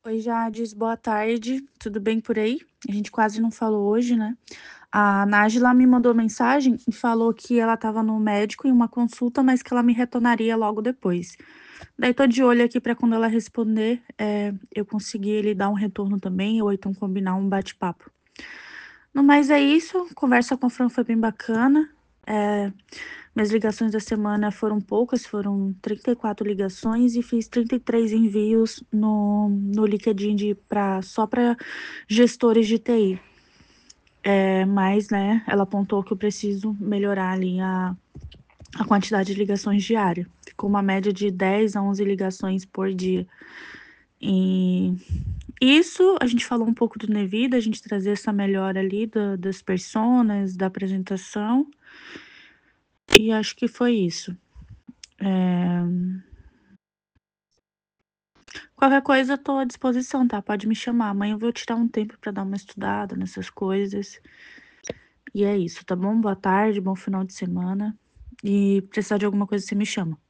Oi, Jades, boa tarde. Tudo bem por aí? A gente quase não falou hoje, né? A Nájila me mandou mensagem e falou que ela estava no médico em uma consulta, mas que ela me retornaria logo depois. Daí tô de olho aqui para quando ela responder, eu conseguir lhe dar um retorno também, ou então combinar um bate-papo. No mais é isso, conversa com a Fran foi bem bacana. É, minhas ligações da semana foram poucas, foram 34 ligações e fiz 33 envios no LinkedIn só para gestores de TI. Mas, né, ela apontou que eu preciso melhorar ali a quantidade de ligações diária. Ficou uma média de 10 a 11 ligações por dia. E isso, a gente falou um pouco do Nevida, a gente trazer essa melhora ali das personas, da apresentação. E acho que foi isso. É, Qualquer coisa, eu tô à disposição, tá? Pode me chamar. Amanhã eu vou tirar um tempo pra dar uma estudada nessas coisas. E é isso, tá bom? Boa tarde, bom final de semana. E precisar de alguma coisa, você me chama.